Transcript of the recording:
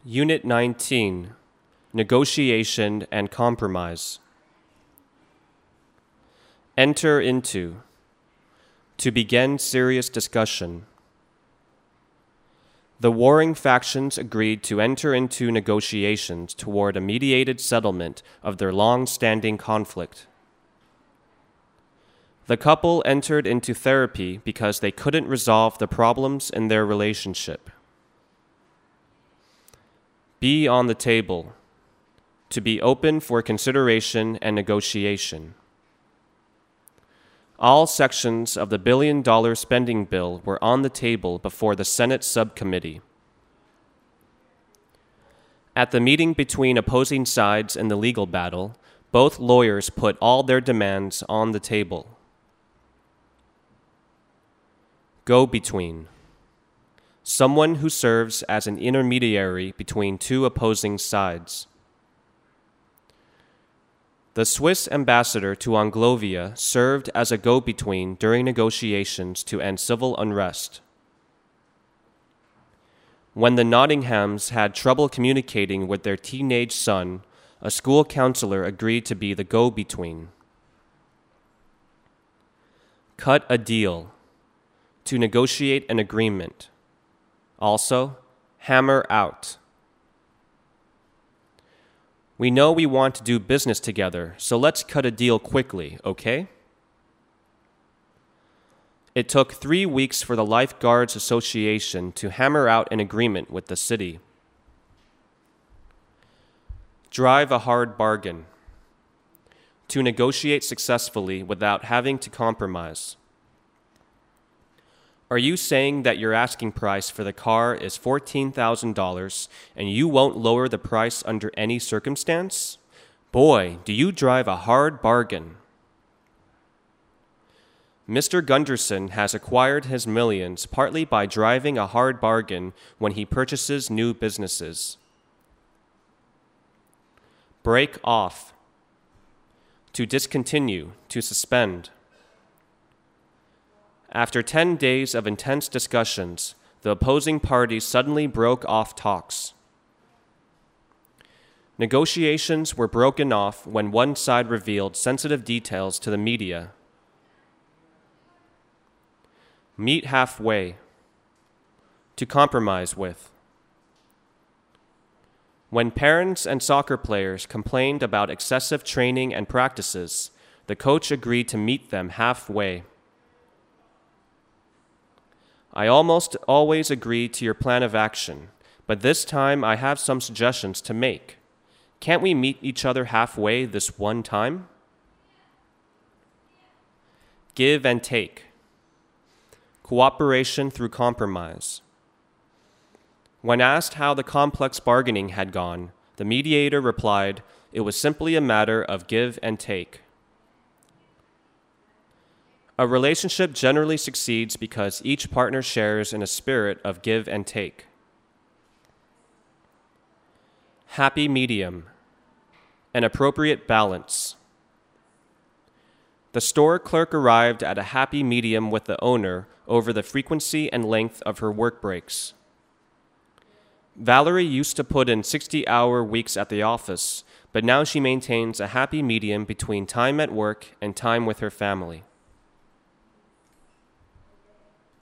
Unit 19, Negotiation and Compromise. Enter into. To begin serious discussion. The warring factions agreed to enter into negotiations toward a mediated settlement of their long-standing conflict. The couple entered into therapy because they couldn't resolve the problems in their relationship. Be on the table. To be open for consideration and negotiation. All sections of the billion-dollar spending bill were on the table before the Senate subcommittee. At the meeting between opposing sides in the legal battle, both lawyers put all their demands on the table. Go-between. Someone who serves as an intermediary between two opposing sides. The Swiss ambassador to Anglovia served as a go-between during negotiations to end civil unrest. When the Nottinghams had trouble communicating with their teenage son, a school counselor agreed to be the go-between. Cut a deal. To negotiate an agreement. Also, hammer out. We know we want to do business together, so let's cut a deal quickly, okay? It took 3 weeks for the Lifeguards Association to hammer out an agreement with the city. Drive a hard bargain. To negotiate successfully without having to compromise. Are you saying that your asking price for the car is $14,000 and you won't lower the price under any circumstance? Boy, do you drive a hard bargain. Mr. Gunderson has acquired his millions partly by driving a hard bargain when he purchases new businesses. Break off. To discontinue, to suspend. After 10 days of intense discussions, the opposing parties suddenly broke off talks. Negotiations were broken off when one side revealed sensitive details to the media. Meet halfway. To compromise with. When parents and soccer players complained about excessive training and practices, the coach agreed to meet them halfway. I almost always agree to your plan of action, but this time I have some suggestions to make. Can't we meet each other halfway this one time? Give and take. Cooperation through compromise. When asked how the complex bargaining had gone, the mediator replied, it was simply a matter of give and take. A relationship generally succeeds because each partner shares in a spirit of give and take. Happy medium. An appropriate balance. The store clerk arrived at a happy medium with the owner over the frequency and length of her work breaks. Valerie used to put in 60-hour weeks at the office, but now she maintains a happy medium between time at work and time with her family.